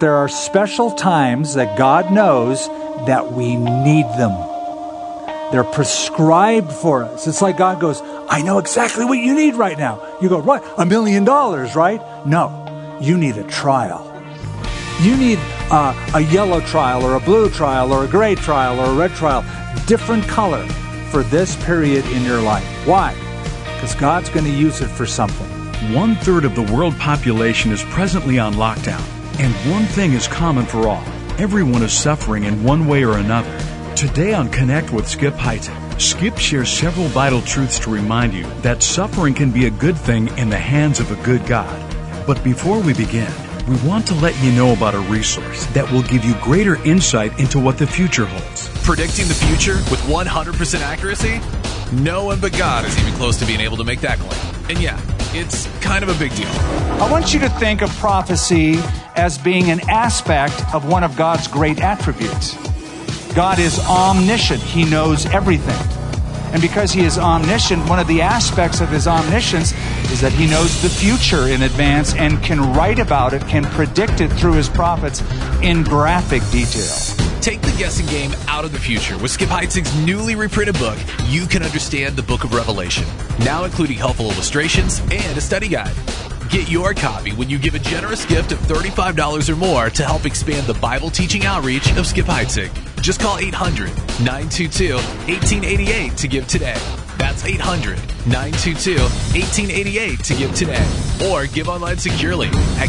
there are special times that God knows that we need them. They're prescribed for us. It's like God goes, I know exactly what you need right now. You go, what? $1 million, right? No, you need a trial. You need a yellow trial or a blue trial or a gray trial or a red trial. Different color for this period in your life. Why? Because God's going to use it for something. 1/3 of the world population is presently on lockdown. And one thing is common for all. Everyone is suffering in one way or another. Today on Connect with Skip Heitzig, Skip shares several vital truths to remind you that suffering can be a good thing in the hands of a good God. But before we begin, we want to let you know about a resource that will give you greater insight into what the future holds. Predicting the future with 100% accuracy? No one but God is even close to being able to make that claim. And yeah, it's kind of a big deal. I want you to think of prophecy as being an aspect of one of God's great attributes. God is omniscient. He knows everything. And because He is omniscient, one of the aspects of His omniscience is that He knows the future in advance and can write about it, can predict it through His prophets in graphic detail. Take the guessing game out of the future. With Skip Heitzig's newly reprinted book, you can understand the book of Revelation, now including helpful illustrations and a study guide. Get your copy when you give a generous gift of $35 or more to help expand the Bible teaching outreach of Skip Heitzig. Just call 800-922-1888 to give today. That's 800-922-1888 to give today. Or give online securely at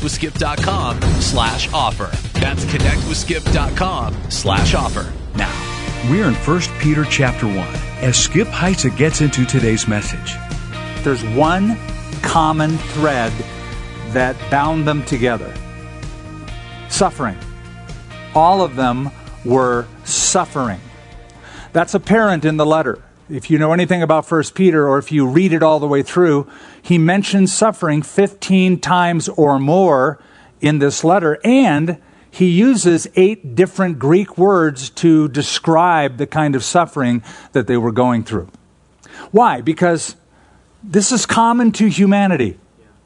connectwithskip.com/offer. That's connectwithskip.com/offer. Now, we're in 1 Peter chapter 1 as Skip Heitzig gets into today's message. There's one common thread that bound them together. Suffering. All of them were suffering. That's apparent in the letter. If you know anything about 1 Peter, or if you read it all the way through, he mentions suffering 15 times or more in this letter, and he uses 8 different Greek words to describe the kind of suffering that they were going through. Why? Because this is common to humanity.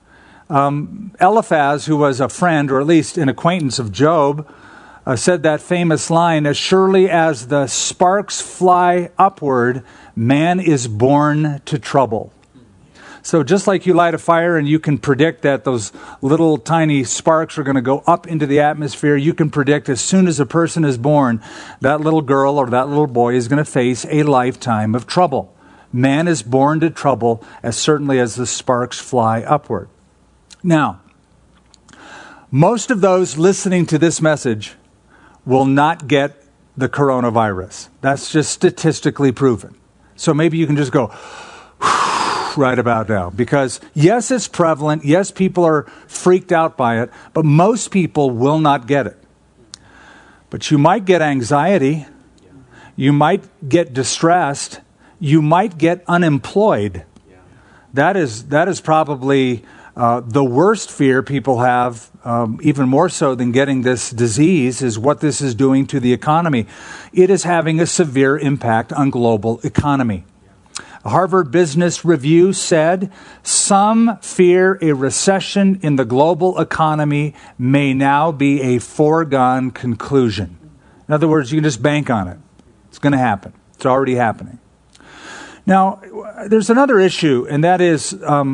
Eliphaz, who was a friend, or at least an acquaintance of Job, said that famous line, as surely as the sparks fly upward, man is born to trouble. So just like you light a fire and you can predict that those little tiny sparks are going to go up into the atmosphere, you can predict as soon as a person is born, that little girl or that little boy is going to face a lifetime of trouble. Man is born to trouble as certainly as the sparks fly upward. Now, most of those listening to this message will not get the coronavirus. That's just statistically proven. So maybe you can just go right about now. Because yes, it's prevalent. Yes, people are freaked out by it. But most people will not get it. But you might get anxiety. You might get distressed. You might get unemployed. That is probably the worst fear people have, even more so than getting this disease, is what this is doing to the economy. It is having a severe impact on global economy. Harvard Business Review said, some fear a recession in the global economy may now be a foregone conclusion. In other words, you can just bank on it. It's going to happen. It's already happening. Now, there's another issue, and that is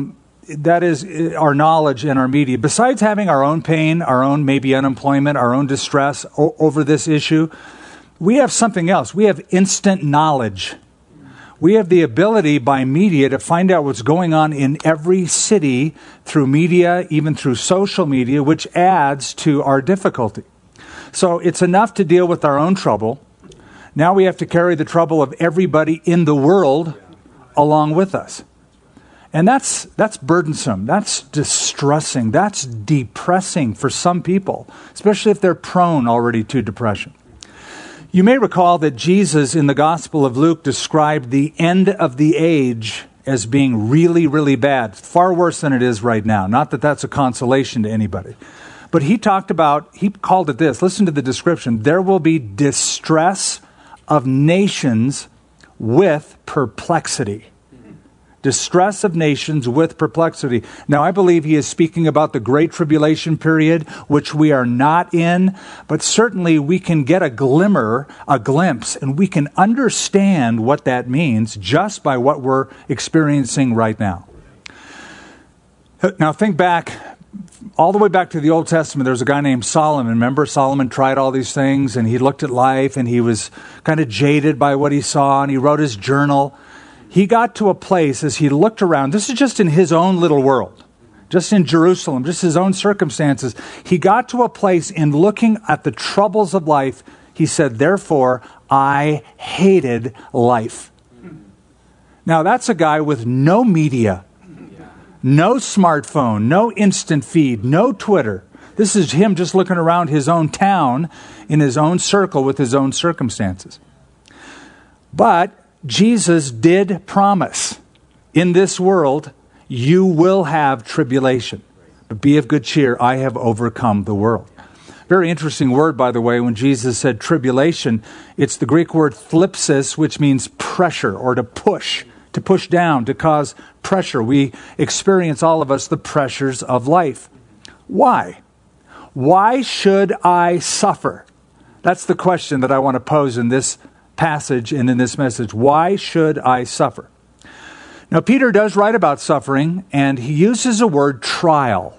our knowledge and our media. Besides having our own pain, our own maybe unemployment, our own distress over this issue, we have something else. We have instant knowledge. We have the ability by media to find out what's going on in every city through media, even through social media, which adds to our difficulty. So it's enough to deal with our own trouble. Now we have to carry the trouble of everybody in the world along with us. And that's burdensome. That's distressing. That's depressing for some people, especially if they're prone already to depression. You may recall that Jesus in the Gospel of Luke described the end of the age as being really, really bad, far worse than it is right now. Not that that's a consolation to anybody. But he called it this, listen to the description, there will be distress of nations with perplexity. distress of nations with perplexity. Now, I believe he is speaking about the Great Tribulation period, which we are not in, but certainly we can get a glimpse, and we can understand what that means just by what we're experiencing right now. Now, think back, all the way back to the Old Testament. There's a guy named Solomon. Remember, Solomon tried all these things, and he looked at life, and he was kind of jaded by what he saw, and he wrote his journal. He got to a place as he looked around. This is just in his own little world, just in Jerusalem, just his own circumstances. He got to a place in looking at the troubles of life. He said, therefore, I hated life. Now, that's a guy with no media. No smartphone, no instant feed, no Twitter. This is him just looking around his own town, in his own circle, with his own circumstances. But Jesus did promise, in this world, you will have tribulation. But be of good cheer, I have overcome the world. Very interesting word, by the way, when Jesus said tribulation. It's the Greek word thlipsis, which means pressure or to push down, to cause pressure. We experience, all of us, the pressures of life. Why? Why should I suffer? That's the question that I want to pose in this passage and in this message. Why should I suffer? Now, Peter does write about suffering, and he uses a word trial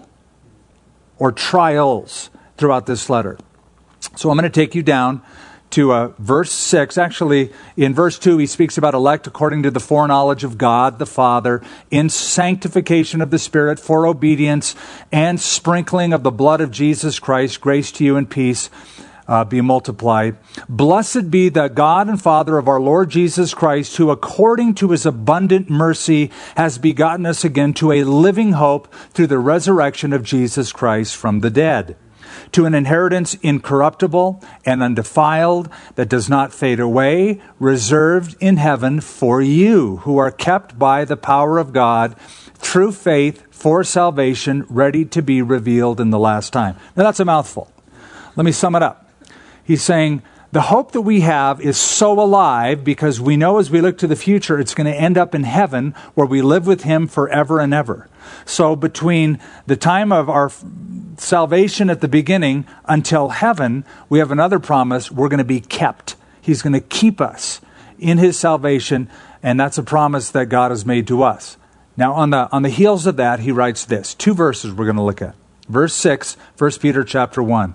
or trials throughout this letter. So I'm going to take you down to verse 6. Actually, in verse 2, he speaks about elect according to the foreknowledge of God the Father, in sanctification of the Spirit, for obedience, and sprinkling of the blood of Jesus Christ. Grace to you and peace be multiplied. Blessed be the God and Father of our Lord Jesus Christ, who according to his abundant mercy has begotten us again to a living hope through the resurrection of Jesus Christ from the dead, to an inheritance incorruptible and undefiled, that does not fade away, reserved in heaven for you, who are kept by the power of God through faith for salvation, ready to be revealed in the last time. Now, that's a mouthful. Let me sum it up. He's saying the hope that we have is so alive because we know as we look to the future, it's going to end up in heaven where we live with him forever and ever. So between the time of our salvation at the beginning until heaven, we have another promise. We're going to be kept. He's going to keep us in his salvation, and that's a promise that God has made to us. Now, on the heels of that, he writes this. 2 verses we're going to look at. Verse 6, 1 Peter chapter 1.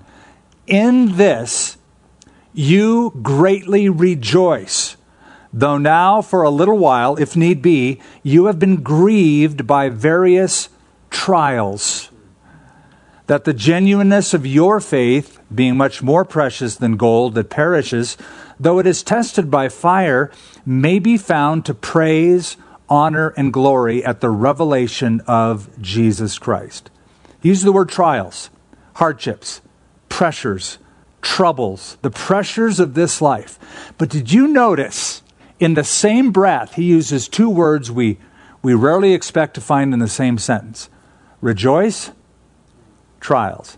In this you greatly rejoice, though now for a little while, if need be, you have been grieved by various trials, that the genuineness of your faith, being much more precious than gold that perishes, though it is tested by fire, may be found to praise, honor, and glory at the revelation of Jesus Christ. He uses the word trials, hardships, pressures, troubles, the pressures of this life. But did you notice, in the same breath, he uses 2 words we rarely expect to find in the same sentence. Rejoice, trials.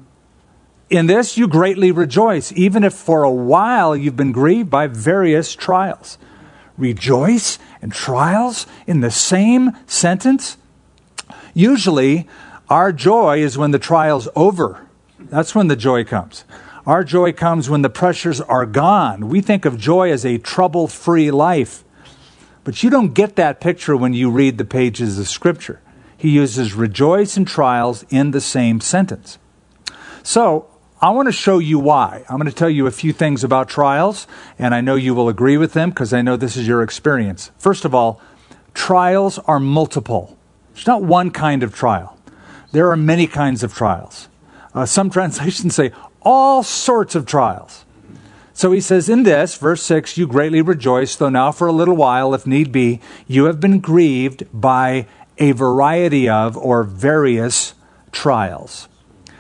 In this you greatly rejoice, even if for a while you've been grieved by various trials. Rejoice and trials in the same sentence? Usually, our joy is when the trial's over. That's when the joy comes. Our joy comes when the pressures are gone. We think of joy as a trouble-free life. But you don't get that picture when you read the pages of Scripture. He uses rejoice and trials in the same sentence. So, I want to show you why. I'm going to tell you a few things about trials, and I know you will agree with them because I know this is your experience. First of all, trials are multiple. There's not one kind of trial. There are many kinds of trials. Some translations say all sorts of trials. So he says in this, verse 6, you greatly rejoice, though now for a little while, if need be, you have been grieved by a variety of or various trials.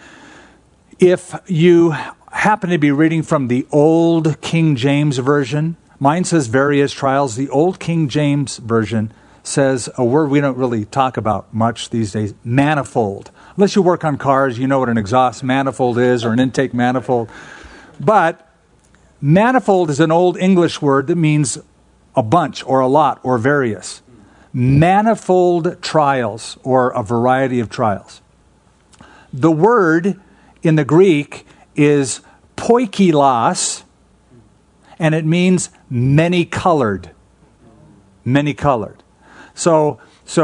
If you happen to be reading from the old King James Version, mine says various trials. The old King James Version says a word we don't really talk about much these days, manifold. Unless you work on cars, you know what an exhaust manifold is or an intake manifold. But manifold is an old English word that means a bunch or a lot or various. manifold trials, or a variety of trials. The word in the Greek is poikilos, and it means many-colored. Many-colored. So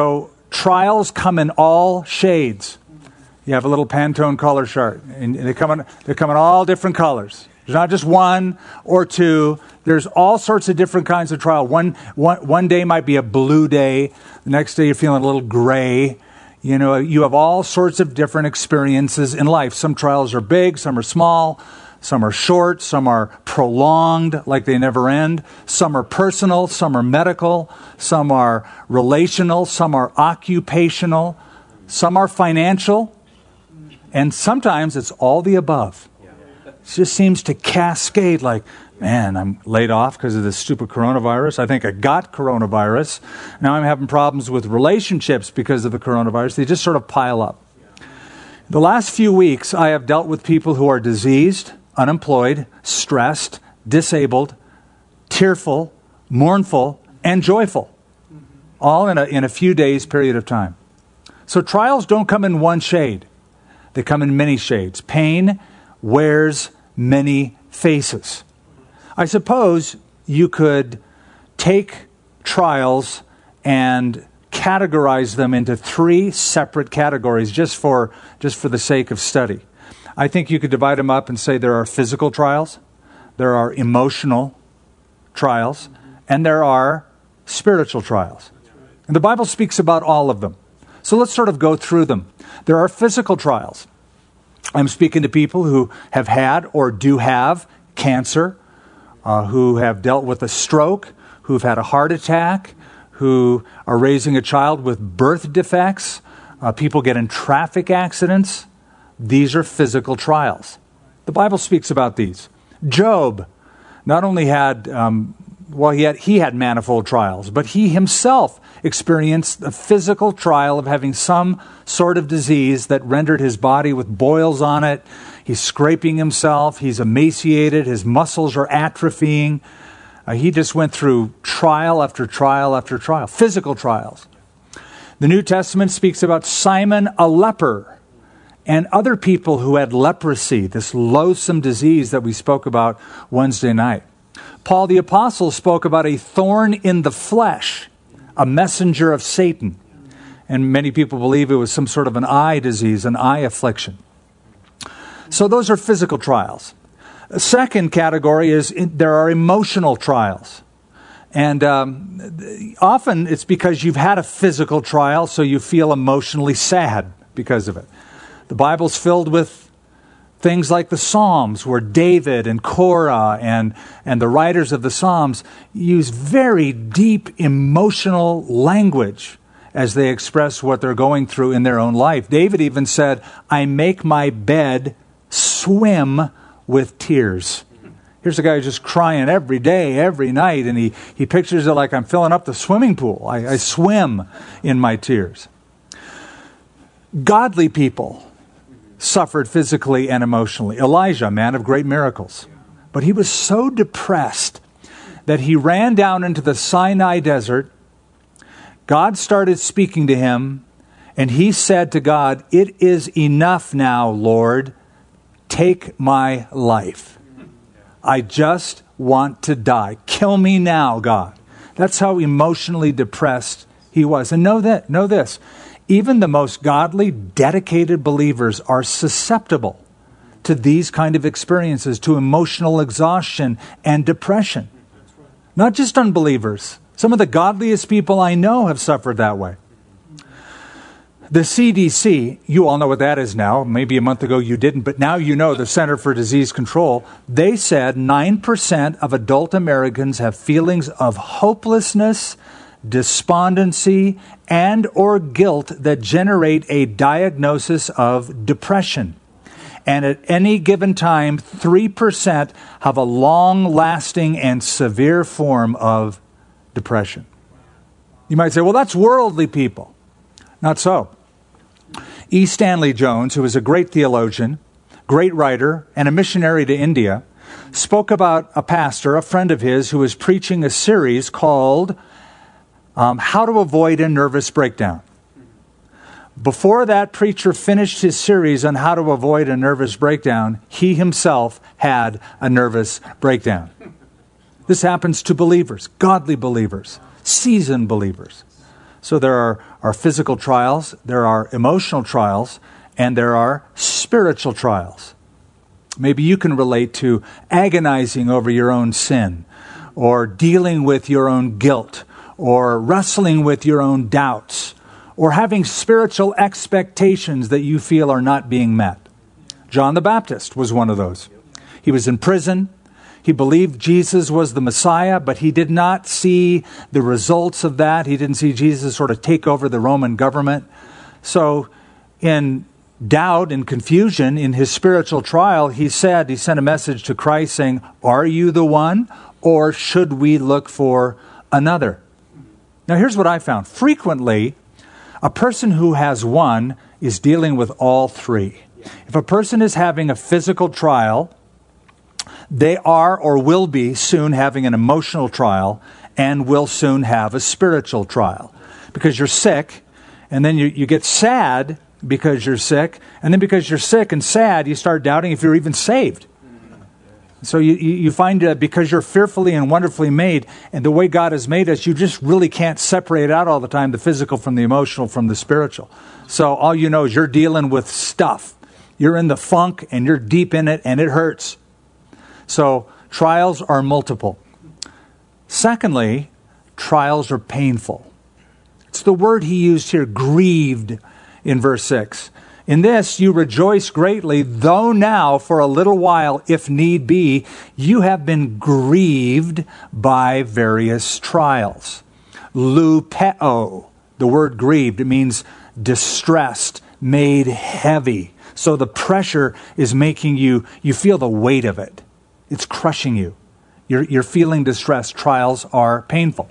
trials come in all shades. You have a little Pantone color chart, and they come in all different colors. There's not just one or two. There's all sorts of different kinds of trial. One day might be a blue day. The next day you're feeling a little gray. You know, you have all sorts of different experiences in life. Some trials are big, some are small, some are short, some are prolonged, like they never end. Some are personal, some are medical, some are relational, some are occupational, some are financial, and sometimes it's all the above. It just seems to cascade like, man, I'm laid off because of this stupid coronavirus. I think I got coronavirus. Now I'm having problems with relationships because of the coronavirus. They just sort of pile up. The last few weeks, I have dealt with people who are diseased, unemployed, stressed, disabled, tearful, mournful, and joyful, all in a few days period of time. So trials don't come in one shade. They come in many shades. Pain wears many faces. I suppose you could take trials and categorize them into three separate categories just for the sake of study. I think you could divide them up and say there are physical trials, there are emotional trials, and there are spiritual trials. And the Bible speaks about all of them. So let's sort of go through them. There are physical trials. I'm speaking to people who have had or do have cancer, who have dealt with a stroke, who've had a heart attack, who are raising a child with birth defects. People get in traffic accidents. These are physical trials. The Bible speaks about these. Job not only had, he had manifold trials, but he himself experienced a physical trial of having some sort of disease that rendered his body with boils on it. He's scraping himself. He's emaciated. His muscles are atrophying. He just went through trial after trial after trial, physical trials. The New Testament speaks about Simon a leper and other people who had leprosy, this loathsome disease that we spoke about Wednesday night. Paul the Apostle spoke about a thorn in the flesh, a messenger of Satan. And many people believe it was some sort of an eye disease, an eye affliction. So those are physical trials. A second category is there are emotional trials. And often it's because you've had a physical trial, so you feel emotionally sad because of it. The Bible's filled with things like the Psalms, where David and Korah and the writers of the Psalms use very deep emotional language as they express what they're going through in their own life. David even said, I make my bed swim with tears. Here's a guy who's just crying every day, every night, and he pictures it like I'm filling up the swimming pool. I swim in my tears. Godly people suffered physically and emotionally. Elijah, man of great miracles. But he was so depressed that he ran down into the Sinai desert. God started speaking to him, and he said to God, "It is enough now, Lord. Take my life. I just want to die. Kill me now, God." That's how emotionally depressed he was. And know this. Even the most godly, dedicated believers are susceptible to these kind of experiences, to emotional exhaustion and depression. Not just unbelievers. Some of the godliest people I know have suffered that way. The CDC, you all know what that is now. Maybe a month ago you didn't, but now you know, the Center for Disease Control. They said 9% of adult Americans have feelings of hopelessness, despondency, and or guilt that generate a diagnosis of depression. And at any given time, 3% have a long-lasting and severe form of depression. You might say, well, that's worldly people. Not so. E. Stanley Jones, who was a great theologian, great writer, and a missionary to India, spoke about a pastor, a friend of his, who was preaching a series called How to avoid a nervous breakdown. Before that preacher finished his series on how to avoid a nervous breakdown, he himself had a nervous breakdown. This happens to believers, godly believers, seasoned believers. So there are physical trials, there are emotional trials, and there are spiritual trials. Maybe you can relate to agonizing over your own sin, or dealing with your own guilt, or wrestling with your own doubts, or having spiritual expectations that you feel are not being met. John the Baptist was one of those. He was in prison. He believed Jesus was the Messiah, but he did not see the results of that. He didn't see Jesus sort of take over the Roman government. So in doubt and confusion in his spiritual trial, he sent a message to Christ saying, "Are you the one, or should we look for another?" Now here's what I found. Frequently, a person who has one is dealing with all three. If a person is having a physical trial, they are or will be soon having an emotional trial and will soon have a spiritual trial. Because you're sick, and then you get sad because you're sick, and then because you're sick and sad, you start doubting if you're even saved. So you find that because you're fearfully and wonderfully made, and the way God has made us, you just really can't separate out all the time the physical from the emotional from the spiritual. So all you know is you're dealing with stuff. You're in the funk, and you're deep in it, and it hurts. So trials are multiple. Secondly, trials are painful. It's the word he used here, grieved, in verse 6. In this you rejoice greatly, though now for a little while, if need be, you have been grieved by various trials. Lupeo, the word grieved, it means distressed, made heavy. So the pressure is making you feel the weight of it. It's crushing you. You're feeling distressed. Trials are painful.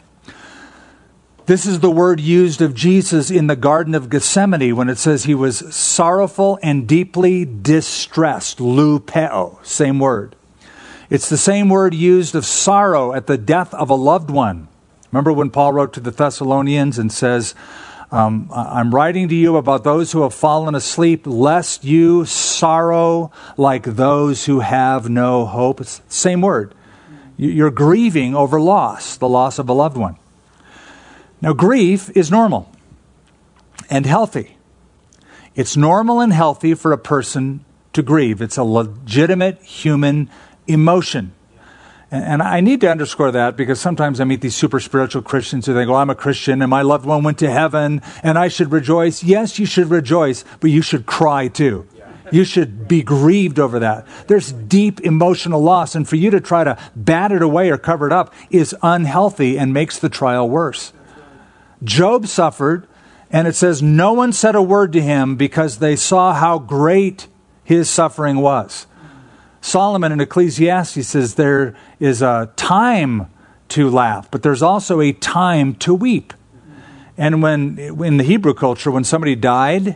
This is the word used of Jesus in the Garden of Gethsemane when it says he was sorrowful and deeply distressed. Lupeo, same word. It's the same word used of sorrow at the death of a loved one. Remember when Paul wrote to the Thessalonians and says, I'm writing to you about those who have fallen asleep, lest you sorrow like those who have no hope. It's the same word. You're grieving over loss, the loss of a loved one. Now, grief is normal and healthy. It's normal and healthy for a person to grieve. It's a legitimate human emotion. And I need to underscore that because sometimes I meet these super spiritual Christians who think, I'm a Christian and my loved one went to heaven and I should rejoice. Yes, you should rejoice, but you should cry too. You should be grieved over that. There's deep emotional loss, and for you to try to bat it away or cover it up is unhealthy and makes the trial worse. Job suffered, and it says no one said a word to him because they saw how great his suffering was. Solomon in Ecclesiastes says there is a time to laugh, but there's also a time to weep. And when in the Hebrew culture, when somebody died,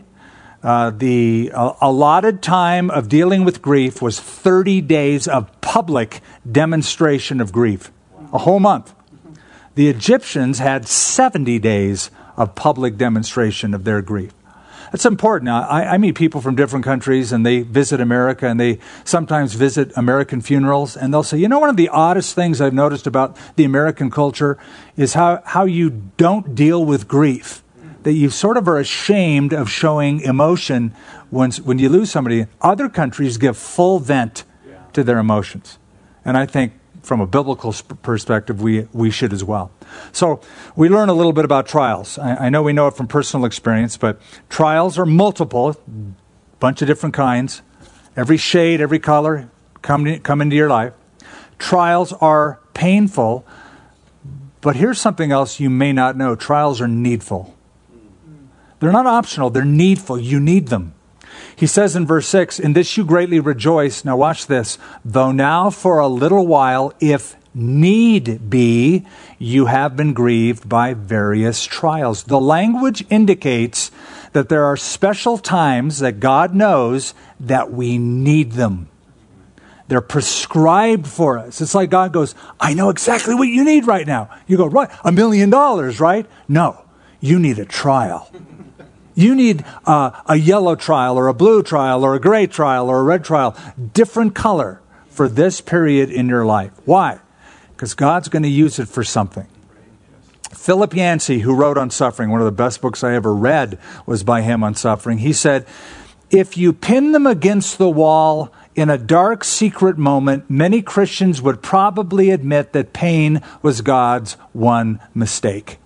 the allotted time of dealing with grief was 30 days of public demonstration of grief, a whole month. The Egyptians had 70 days of public demonstration of their grief. That's important. Now, I meet people from different countries, and they visit America, and they sometimes visit American funerals, and they'll say, one of the oddest things I've noticed about the American culture is how you don't deal with grief, that you sort of are ashamed of showing emotion when you lose somebody. Other countries give full vent to their emotions, and I think from a biblical perspective, we should as well. So we learn a little bit about trials. I know we know it from personal experience, but trials are multiple, a bunch of different kinds. Every shade, every color come into your life. Trials are painful, but here's something else you may not know. Trials are needful. They're not optional. They're needful. You need them. He says in verse 6, in this you greatly rejoice. Now watch this. Though now for a little while, if need be, you have been grieved by various trials. The language indicates that there are special times that God knows that we need them. They're prescribed for us. It's like God goes, I know exactly what you need right now. You go, right, $1 million, right? No, you need a trial. You need a yellow trial or a blue trial or a gray trial or a red trial, different color for this period in your life. Why? Because God's going to use it for something. Philip Yancey, who wrote on suffering, one of the best books I ever read was by him on suffering, he said, if you pin them against the wall in a dark, secret moment, many Christians would probably admit that pain was God's one mistake.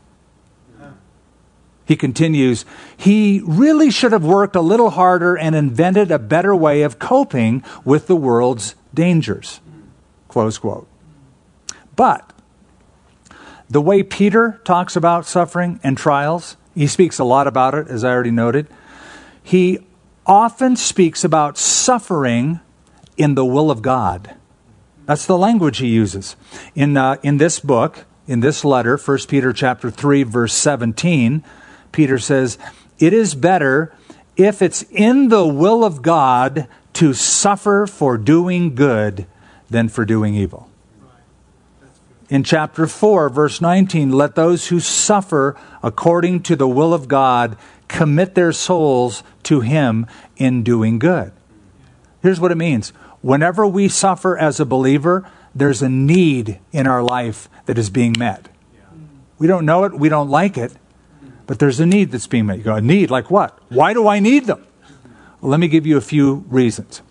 He continues, he really should have worked a little harder and invented a better way of coping with the world's dangers. Close quote. But the way Peter talks about suffering and trials, he speaks a lot about it, as I already noted. He often speaks about suffering in the will of God. That's the language he uses. In this book, in this letter, 1 Peter chapter 3, verse 17, Peter says, it is better if it's in the will of God to suffer for doing good than for doing evil. In chapter 4, verse 19, let those who suffer according to the will of God commit their souls to Him in doing good. Here's what it means. Whenever we suffer as a believer, there's a need in our life that is being met. We don't know it, we don't like it, but there's a need that's being met. You go, a need? Like what? Why do I need them? Well, let me give you a few reasons.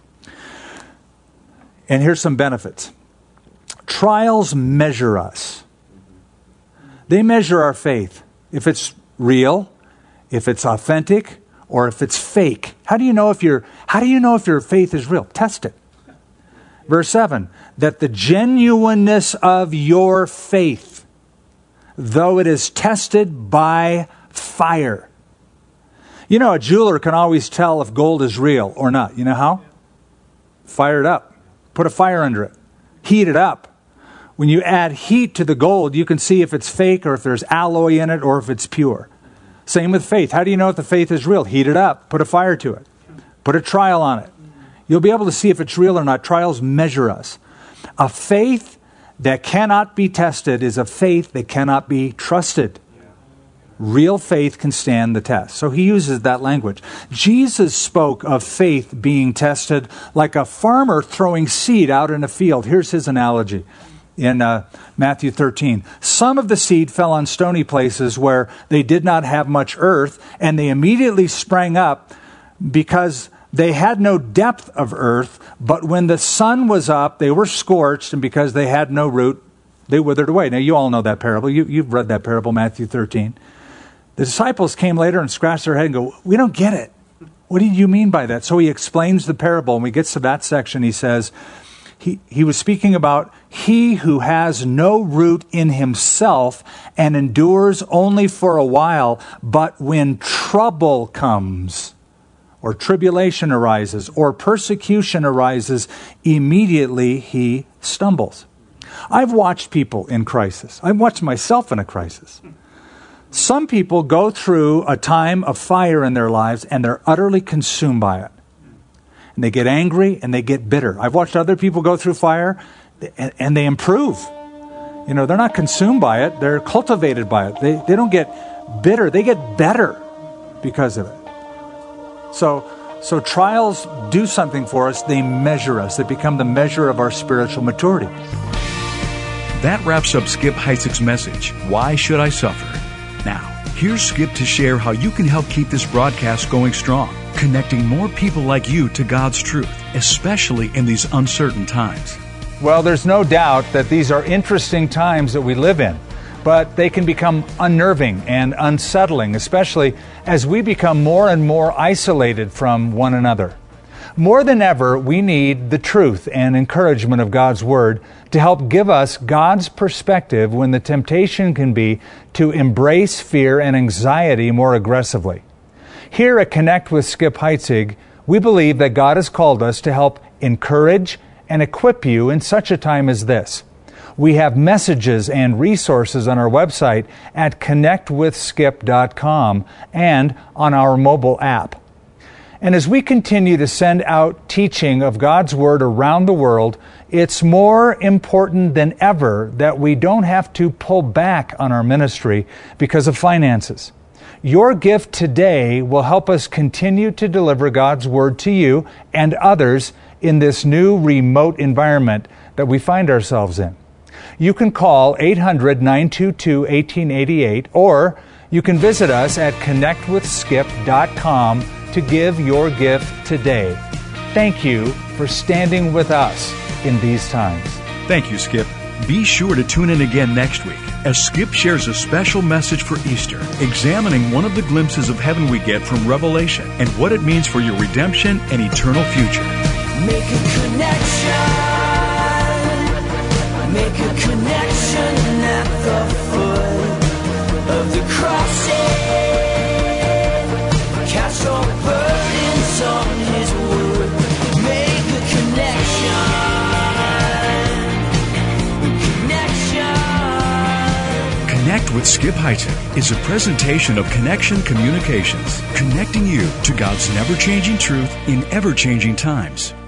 And here's some benefits. Trials measure us. They measure our faith. If it's real, if it's authentic, or if it's fake. How do you know if your faith is real? Test it. Verse 7, that the genuineness of your faith, though it is tested by fire. You know, a jeweler can always tell if gold is real or not. You know how? Fire it up. Put a fire under it. Heat it up. When you add heat to the gold, you can see if it's fake or if there's alloy in it or if it's pure. Same with faith. How do you know if the faith is real? Heat it up. Put a fire to it. Put a trial on it. You'll be able to see if it's real or not. Trials measure us. A faith that cannot be tested is a faith that cannot be trusted. Real faith can stand the test. So he uses that language. Jesus spoke of faith being tested like a farmer throwing seed out in a field. Here's his analogy. In Matthew 13. Some of the seed fell on stony places where they did not have much earth, and they immediately sprang up because they had no depth of earth, but when the sun was up, they were scorched, and because they had no root, they withered away. Now, you all know that parable. You've read that parable, Matthew 13. The disciples came later and scratched their head and go, we don't get it. What do you mean by that? So he explains the parable, and when he gets to that section, he says, He was speaking about he who has no root in himself and endures only for a while, but when trouble comes, or tribulation arises, or persecution arises, immediately he stumbles. I've watched people in crisis. I've watched myself in a crisis. Some people go through a time of fire in their lives and they're utterly consumed by it. And they get angry and they get bitter. I've watched other people go through fire and they improve. You know, they're not consumed by it. They're cultivated by it. They don't get bitter. They get better because of it. So trials do something for us. They measure us. They become the measure of our spiritual maturity. That wraps up Skip Heitzig's message, Why Should I Suffer? Now, here's Skip to share how you can help keep this broadcast going strong, connecting more people like you to God's truth, especially in these uncertain times. Well, there's no doubt that these are interesting times that we live in, but they can become unnerving and unsettling, especially as we become more and more isolated from one another. More than ever, we need the truth and encouragement of God's Word to help give us God's perspective when the temptation can be to embrace fear and anxiety more aggressively. Here at Connect with Skip Heitzig, we believe that God has called us to help encourage and equip you in such a time as this. We have messages and resources on our website at connectwithskip.com and on our mobile app. And as we continue to send out teaching of God's Word around the world, it's more important than ever that we don't have to pull back on our ministry because of finances. Your gift today will help us continue to deliver God's Word to you and others in this new remote environment that we find ourselves in. You can call 800-922-1888, or you can visit us at connectwithskip.com to give your gift today. Thank you for standing with us in these times. Thank you, Skip. Be sure to tune in again next week as Skip shares a special message for Easter, examining one of the glimpses of heaven we get from Revelation and what it means for your redemption and eternal future. Make a connection. Make a connection at the foot of the cross. Cast all burdens on His wood. Make a connection. Connect with Skip Heitzig is a presentation of Connection Communications, connecting you to God's never-changing truth in ever-changing times.